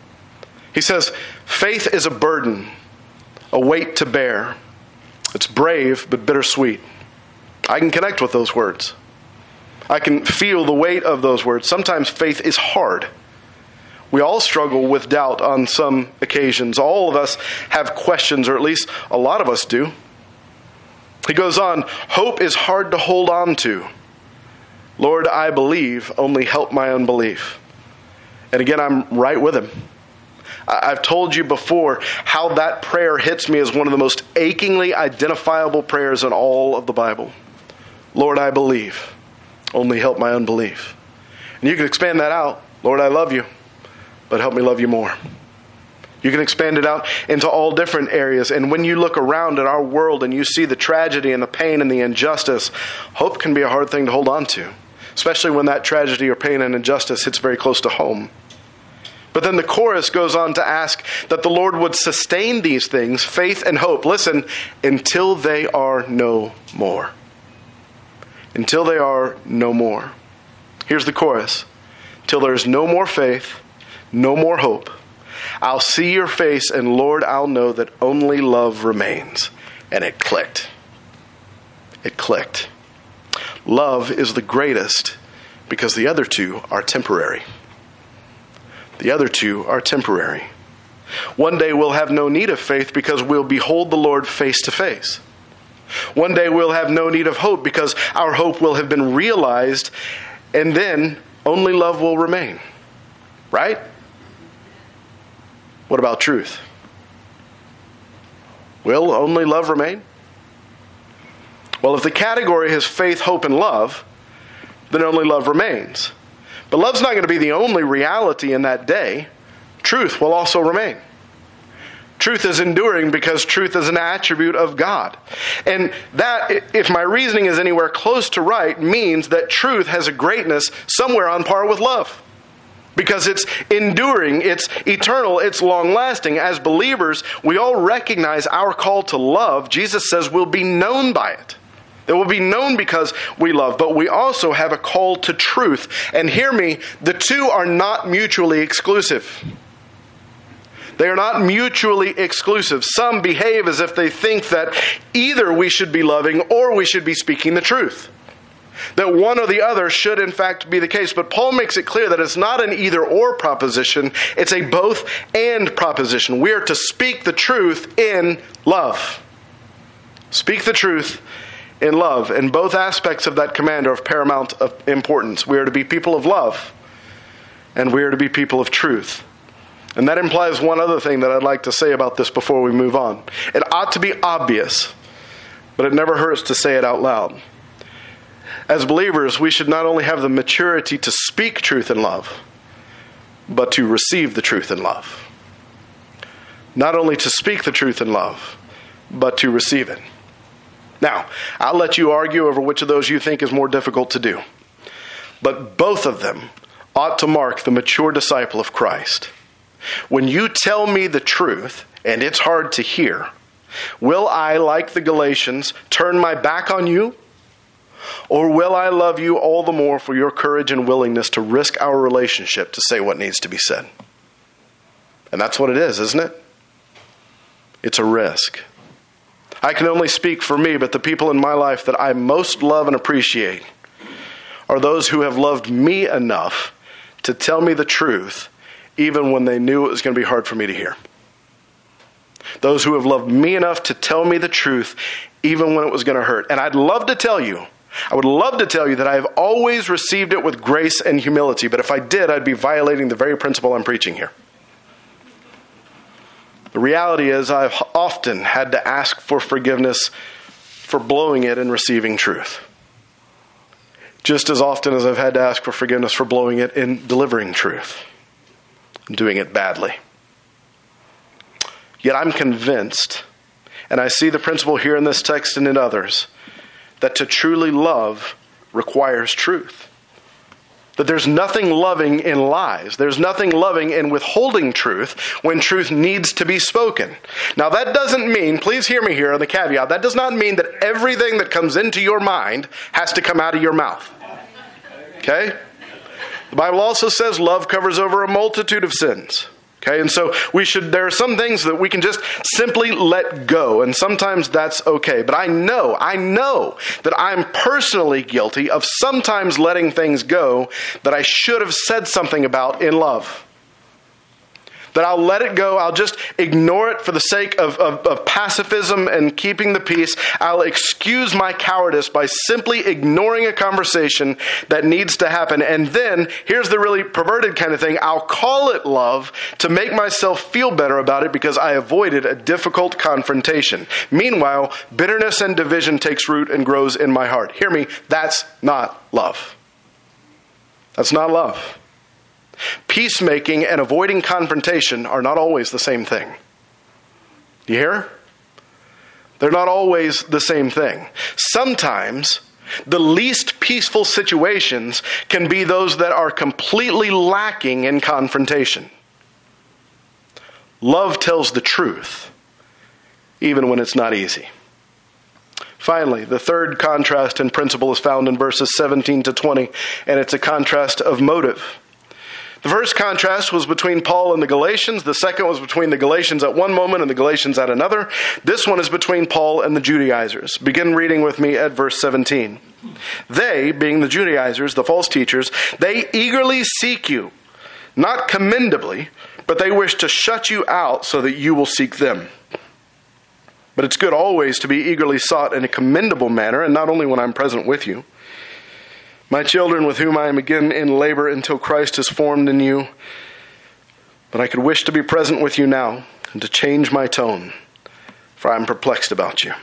He says, faith is a burden, a weight to bear. It's brave, but bittersweet. I can connect with those words. I can feel the weight of those words. Sometimes faith is hard. We all struggle with doubt on some occasions. All of us have questions, or at least a lot of us do. He goes on, hope is hard to hold on to. Lord, I believe, only help my unbelief. And again, I'm right with him. I've told you before how that prayer hits me as one of the most achingly identifiable prayers in all of the Bible. Lord, I believe, only help my unbelief. And you can expand that out. Lord, I love you, but help me love you more. You can expand it out into all different areas. And when you look around at our world and you see the tragedy and the pain and the injustice, hope can be a hard thing to hold on to, especially when that tragedy or pain and injustice hits very close to home. But then the chorus goes on to ask that the Lord would sustain these things, faith and hope, listen, until they are no more. Until they are no more. Here's the chorus. Till there's no more faith, no more hope, I'll see your face, and Lord, I'll know that only love remains. And it clicked. It clicked. Love is the greatest because the other two are temporary. The other two are temporary. One day we'll have no need of faith because we'll behold the Lord face to face. One day we'll have no need of hope because our hope will have been realized, and then only love will remain. Right? What about truth? Will only love remain? Well, if the category is faith, hope, and love, then only love remains. But love's not going to be the only reality in that day. Truth will also remain. Truth is enduring because truth is an attribute of God. And that, if my reasoning is anywhere close to right, means that truth has a greatness somewhere on par with love. because it's enduring, it's eternal, it's long-lasting. As believers, we all recognize our call to love. Jesus says we'll be known by it. It will be known because we love, but we also have a call to truth. And hear me, the two are not mutually exclusive. They are not mutually exclusive. Some behave as if they think that either we should be loving or we should be speaking the truth. That one or the other should in fact be the case. But Paul makes it clear that it's not an either-or proposition. It's a both-and proposition. We are to speak the truth in love. Speak the truth in love. And both aspects of that command are of paramount importance. We are to be people of love, and we are to be people of truth. And that implies one other thing that I'd like to say about this before we move on. It ought to be obvious, but it never hurts to say it out loud. As believers, we should not only have the maturity to speak truth in love, but to receive the truth in love. Not only to speak the truth in love, but to receive it. Now, I'll let you argue over which of those you think is more difficult to do. But both of them ought to mark the mature disciple of Christ. When you tell me the truth, and it's hard to hear, will I, like the Galatians, turn my back on you? Or will I love you all the more for your courage and willingness to risk our relationship to say what needs to be said? And that's what it is, isn't it? It's a risk. I can only speak for me, but the people in my life that I most love and appreciate are those who have loved me enough to tell me the truth, even when they knew it was going to be hard for me to hear. Those who have loved me enough to tell me the truth, even when it was going to hurt. And I'd love to tell you, I would love to tell you that I have always received it with grace and humility, but if I did, I'd be violating the very principle I'm preaching here. The reality is I've often had to ask for forgiveness for blowing it and receiving truth. Just as often as I've had to ask for forgiveness for blowing it in delivering truth. Doing it badly. Yet I'm convinced, and I see the principle here in this text and in others, that to truly love requires truth. That there's nothing loving in lies. There's nothing loving in withholding truth when truth needs to be spoken. Now that doesn't mean, please hear me here on the caveat, that does not mean that everything that comes into your mind has to come out of your mouth. Okay? The Bible also says love covers over a multitude of sins. Okay, and so we should, there are some things that we can just simply let go, and sometimes that's okay. But I know, I know that I'm personally guilty of sometimes letting things go that I should have said something about in love. That I'll let it go, I'll just ignore it for the sake of, of, of pacifism and keeping the peace. I'll excuse my cowardice by simply ignoring a conversation that needs to happen. And then, here's the really perverted kind of thing, I'll call it love to make myself feel better about it because I avoided a difficult confrontation. Meanwhile, bitterness and division takes root and grows in my heart. Hear me, that's not love. That's not love. Peacemaking and avoiding confrontation are not always the same thing. Do you hear? They're not always the same thing. Sometimes the least peaceful situations can be those that are completely lacking in confrontation. Love tells the truth, even when it's not easy. Finally, the third contrast and principle is found in verses seventeen to twenty, and it's a contrast of motive. The first contrast was between Paul and the Galatians. The second was between the Galatians at one moment and the Galatians at another. This one is between Paul and the Judaizers. Begin reading with me at verse seventeen. They, being the Judaizers, the false teachers, they eagerly seek you, not commendably, but they wish to shut you out so that you will seek them. But it's good always to be eagerly sought in a commendable manner, and not only when I'm present with you. My children, with whom I am again in labor until Christ is formed in you. But I could wish to be present with you now and to change my tone, for I am perplexed about you.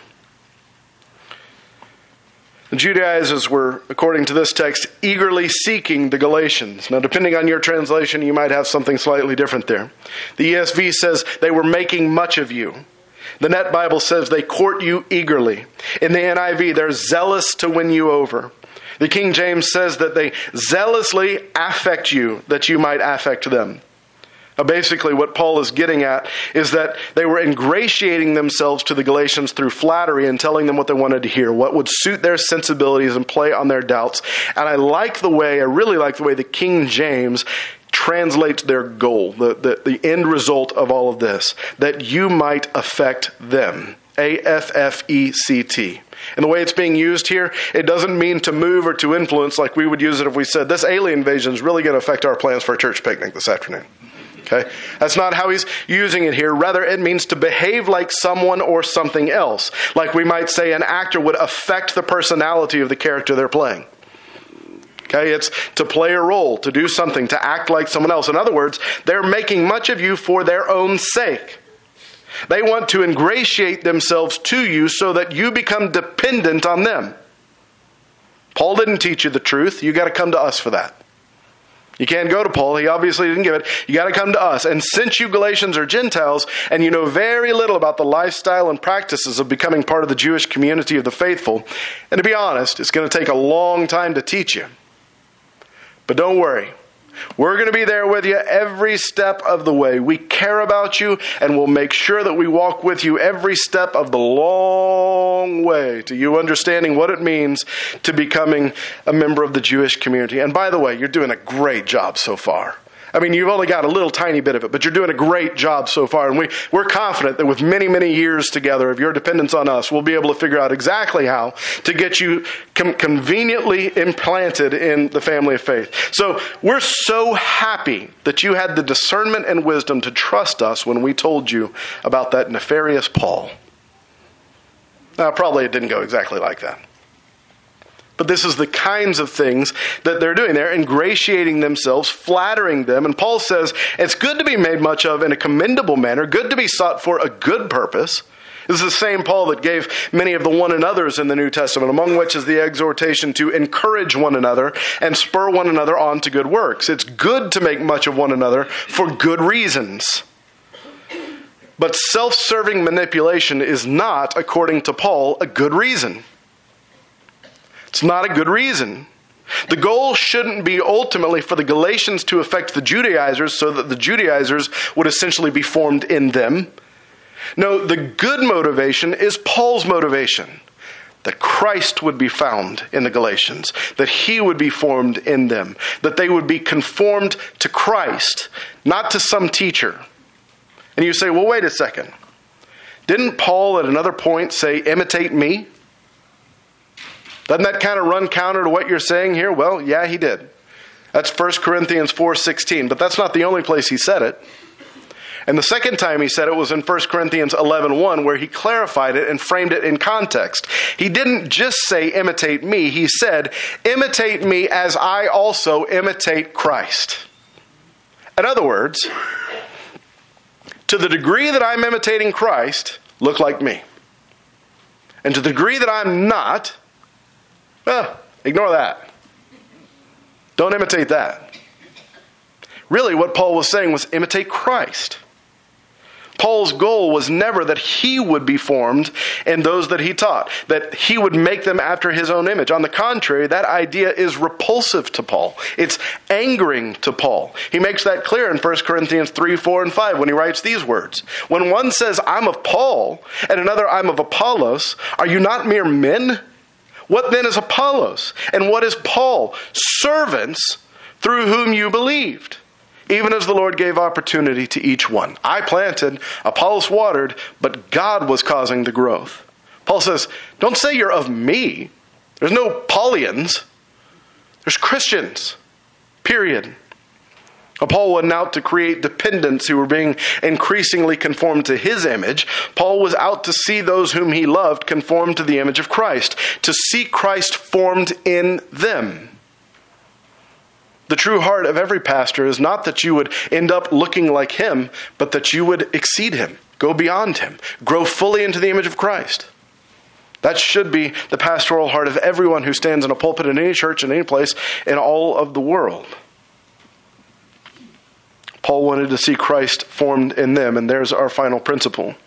The Judaizers were, according to this text, eagerly seeking the Galatians. Now, depending on your translation, you might have something slightly different there. The E S V says they were making much of you. The Net Bible says they court you eagerly. In the N I V, they're zealous to win you over. The King James says that they zealously affect you, that you might affect them. Now, basically, what Paul is getting at is that they were ingratiating themselves to the Galatians through flattery and telling them what they wanted to hear, what would suit their sensibilities and play on their doubts. And I like the way, I really like the way the King James translates their goal, the, the, the end result of all of this, that you might affect them. A F F E C T. And the way it's being used here, it doesn't mean to move or to influence like we would use it if we said, this alien invasion is really going to affect our plans for a church picnic this afternoon. Okay? That's not how he's using it here. Rather, it means to behave like someone or something else. Like we might say an actor would affect the personality of the character they're playing. Okay? It's to play a role, to do something, to act like someone else. In other words, they're making much of you for their own sake. They want to ingratiate themselves to you so that you become dependent on them. Paul didn't teach you the truth. You got to come to us for that. You can't go to Paul. He obviously didn't give it. You got to come to us. And since you Galatians are Gentiles and you know very little about the lifestyle and practices of becoming part of the Jewish community of the faithful, and to be honest, it's going to take a long time to teach you. But don't worry. We're going to be there with you every step of the way. We care about you, and we'll make sure that we walk with you every step of the long way to you understanding what it means to becoming a member of the Jewish community. And by the way, you're doing a great job so far. I mean, you've only got a little tiny bit of it, but you're doing a great job so far. And we, we're confident that with many, many years together of your dependence on us, we'll be able to figure out exactly how to get you com- conveniently implanted in the family of faith. So we're so happy that you had the discernment and wisdom to trust us when we told you about that nefarious Paul. Now, probably it didn't go exactly like that. But this is the kinds of things that they're doing. They're ingratiating themselves, flattering them. And Paul says it's good to be made much of in a commendable manner, good to be sought for a good purpose. This is the same Paul that gave many of the one another's in the New Testament, among which is the exhortation to encourage one another and spur one another on to good works. It's good to make much of one another for good reasons. But self-serving manipulation is not, according to Paul, a good reason. It's not a good reason. The goal shouldn't be ultimately for the Galatians to affect the Judaizers so that the Judaizers would essentially be formed in them. No, the good motivation is Paul's motivation. That Christ would be found in the Galatians. That he would be formed in them. That they would be conformed to Christ, not to some teacher. And you say, well, wait a second. Didn't Paul at another point say, imitate me? Doesn't that kind of run counter to what you're saying here? Well, yeah, he did. That's First Corinthians four sixteen, but that's not the only place he said it. And the second time he said it was in First Corinthians eleven one, where he clarified it and framed it in context. He didn't just say, imitate me. He said, imitate me as I also imitate Christ. In other words, to the degree that I'm imitating Christ, look like me. And to the degree that I'm not, well, ignore that. Don't imitate that. Really, what Paul was saying was imitate Christ. Paul's goal was never that he would be formed in those that he taught, that he would make them after his own image. On the contrary, that idea is repulsive to Paul. It's angering to Paul. He makes that clear in First Corinthians three, four, and five when he writes these words. When one says, I'm of Paul, and another, I'm of Apollos, are you not mere men? What then is Apollos? And what is Paul? Servants through whom you believed, even as the Lord gave opportunity to each one. I planted, Apollos watered, but God was causing the growth. Paul says, don't say you're of me. There's no Paulians. There's Christians. Period. Now, Paul wasn't out to create dependents who were being increasingly conformed to his image. Paul was out to see those whom he loved conformed to the image of Christ, to see Christ formed in them. The true heart of every pastor is not that you would end up looking like him, but that you would exceed him, go beyond him, grow fully into the image of Christ. That should be the pastoral heart of everyone who stands in a pulpit in any church, in any place, in all of the world. Paul wanted to see Christ formed in them, and there's our final principle.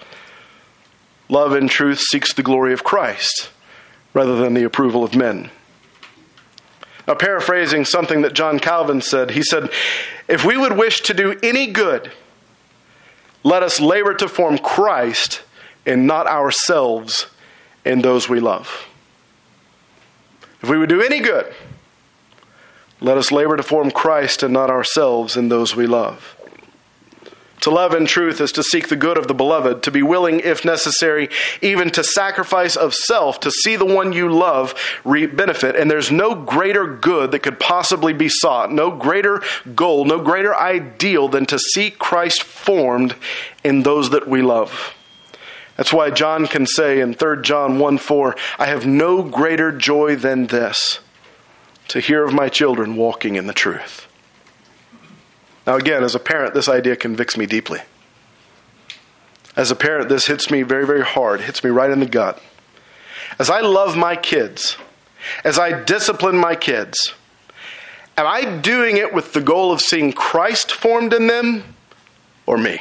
Love in truth seeks the glory of Christ rather than the approval of men. Now, paraphrasing something that John Calvin said, he said, if we would wish to do any good, let us labor to form Christ and not ourselves in those we love. If we would do any good, let us labor to form Christ and not ourselves in those we love. To love in truth is to seek the good of the beloved, to be willing, if necessary, even to sacrifice of self, to see the one you love reap benefit. And there's no greater good that could possibly be sought, no greater goal, no greater ideal than to see Christ formed in those that we love. That's why John can say in Third John one four, I have no greater joy than this, to hear of my children walking in the truth. Now again, as a parent, this idea convicts me deeply. As a parent, this hits me very, very hard, hits me right in the gut. As I love my kids, as I discipline my kids, am I doing it with the goal of seeing Christ formed in them or me?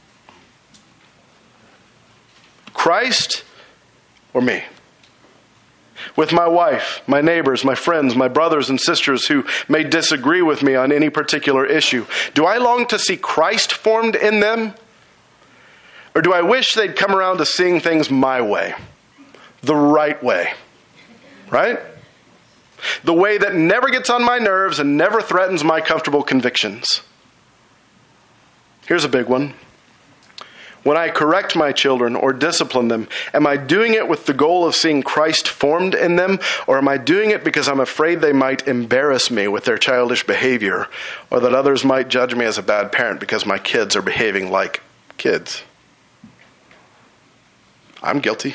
Christ or me? With my wife, my neighbors, my friends, my brothers and sisters who may disagree with me on any particular issue, do I long to see Christ formed in them? Or do I wish they'd come around to seeing things my way, the right way, right? The way that never gets on my nerves and never threatens my comfortable convictions. Here's a big one. When I correct my children or discipline them, am I doing it with the goal of seeing Christ formed in them, or am I doing it because I'm afraid they might embarrass me with their childish behavior, or that others might judge me as a bad parent because my kids are behaving like kids? I'm guilty.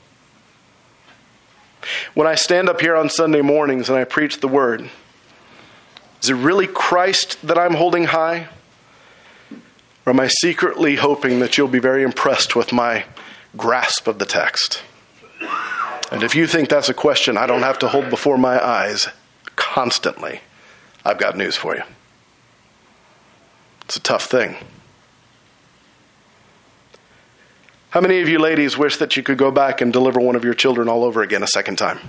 When I stand up here on Sunday mornings and I preach the word, is it really Christ that I'm holding high? Or am I secretly hoping that you'll be very impressed with my grasp of the text? And if you think that's a question I don't have to hold before my eyes constantly, I've got news for you. It's a tough thing. How many of you ladies wish that you could go back and deliver one of your children all over again a second time?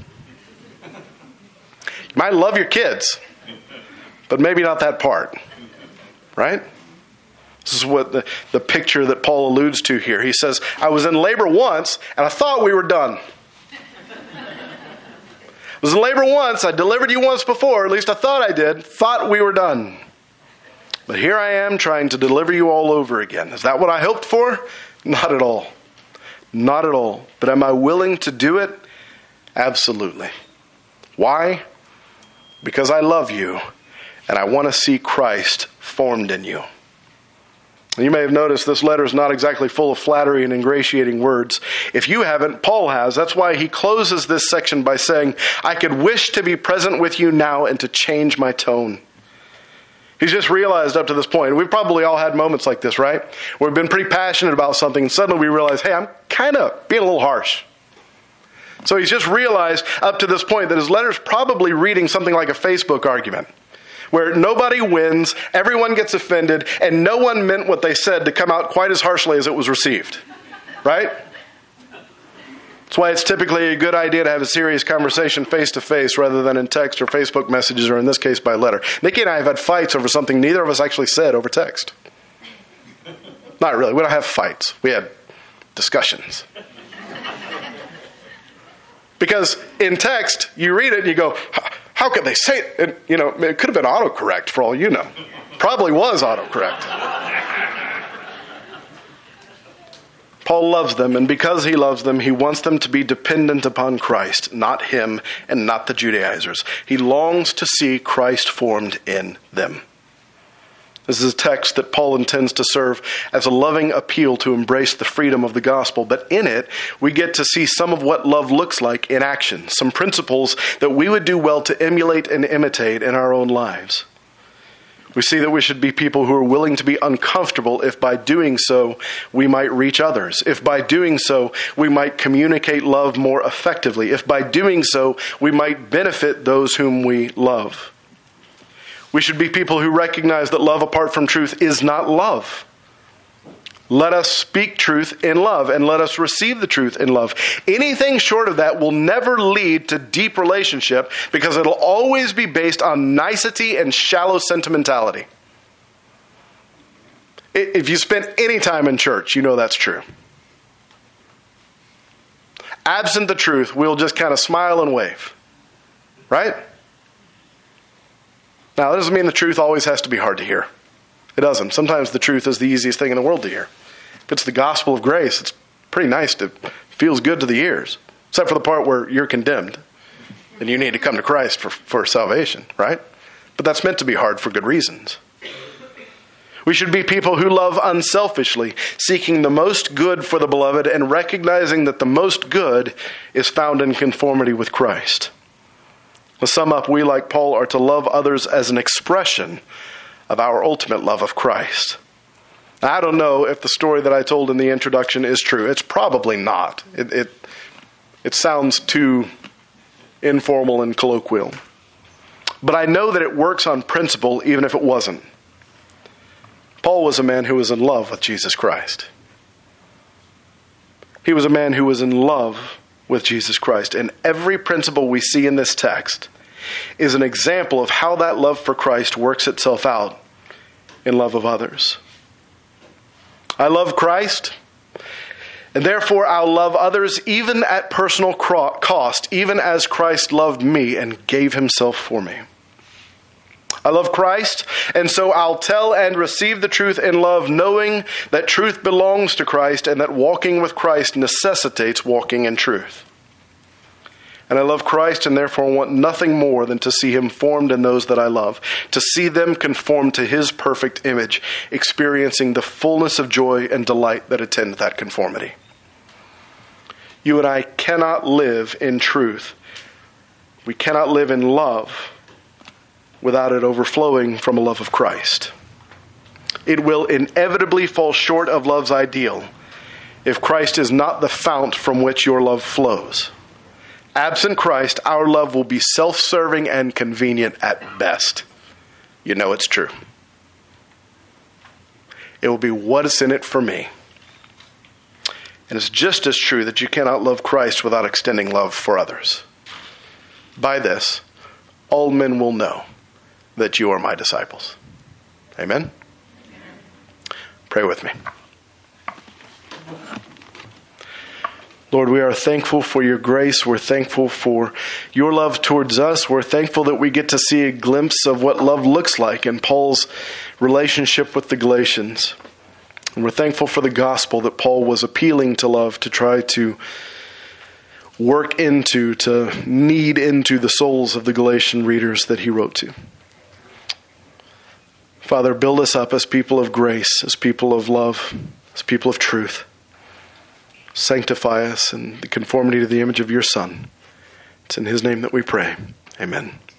You might love your kids, but maybe not that part, right? This is what the, the picture that Paul alludes to here. He says, I was in labor once, and I thought we were done. I was in labor once, I delivered you once before, at least I thought I did, thought we were done. But here I am trying to deliver you all over again. Is that what I hoped for? Not at all. Not at all. But am I willing to do it? Absolutely. Why? Because I love you, and I want to see Christ formed in you. You may have noticed this letter is not exactly full of flattery and ingratiating words. If you haven't, Paul has. That's why he closes this section by saying, I could wish to be present with you now and to change my tone. He's just realized up to this point, we've probably all had moments like this, right? Where we've been pretty passionate about something and suddenly we realize, hey, I'm kind of being a little harsh. So he's just realized up to this point that his letter's probably reading something like a Facebook argument, where nobody wins, everyone gets offended, and no one meant what they said to come out quite as harshly as it was received. Right? That's why it's typically a good idea to have a serious conversation face-to-face rather than in text or Facebook messages, or in this case by letter. Nikki and I have had fights over something neither of us actually said over text. Not really. We don't have fights. We had discussions. Because in text, you read it and you go, how could they say it? And, you know, it could have been autocorrect for all you know. Probably was autocorrect. Paul loves them, and because he loves them, he wants them to be dependent upon Christ, not him and not the Judaizers. He longs to see Christ formed in them. This is a text that Paul intends to serve as a loving appeal to embrace the freedom of the gospel. But in it, we get to see some of what love looks like in action, some principles that we would do well to emulate and imitate in our own lives. We see that we should be people who are willing to be uncomfortable if by doing so we might reach others, if by doing so we might communicate love more effectively, if by doing so we might benefit those whom we love. We should be people who recognize that love apart from truth is not love. Let us speak truth in love, and let us receive the truth in love. Anything short of that will never lead to deep relationship, because it'll always be based on nicety and shallow sentimentality. If you spent any time in church, you know that's true. Absent the truth, we'll just kind of smile and wave. Right? Now, that doesn't mean the truth always has to be hard to hear. It doesn't. Sometimes the truth is the easiest thing in the world to hear. If it's the gospel of grace, it's pretty nice to, feels good to the ears. Except for the part where you're condemned and you need to come to Christ for, for salvation, right? But that's meant to be hard for good reasons. We should be people who love unselfishly, seeking the most good for the beloved and recognizing that the most good is found in conformity with Christ. To sum up, we, like Paul, are to love others as an expression of our ultimate love of Christ. Now, I don't know if the story that I told in the introduction is true. It's probably not. It, it, it sounds too informal and colloquial. But I know that it works on principle, even if it wasn't. Paul was a man who was in love with Jesus Christ. He was a man who was in love with Jesus Christ. And every principle we see in this text is an example of how that love for Christ works itself out in love of others. I love Christ, and therefore I'll love others even at personal cost, even as Christ loved me and gave himself for me. I love Christ, and so I'll tell and receive the truth in love, knowing that truth belongs to Christ and that walking with Christ necessitates walking in truth. And I love Christ and therefore want nothing more than to see him formed in those that I love, to see them conform to his perfect image, experiencing the fullness of joy and delight that attend that conformity. You and I cannot live in truth. We cannot live in love without it overflowing from a love of Christ. It will inevitably fall short of love's ideal if Christ is not the fount from which your love flows. Absent Christ, our love will be self-serving and convenient at best. You know it's true. It will be what is in it for me. And it's just as true that you cannot love Christ without extending love for others. By this, all men will know that you are my disciples. Amen? Pray with me. Lord, we are thankful for your grace. We're thankful for your love towards us. We're thankful that we get to see a glimpse of what love looks like in Paul's relationship with the Galatians. And we're thankful for the gospel that Paul was appealing to love to try to work into, to knead into the souls of the Galatian readers that he wrote to. Father, build us up as people of grace, as people of love, as people of truth. Sanctify us in the conformity to the image of your Son. It's in his name that we pray. Amen.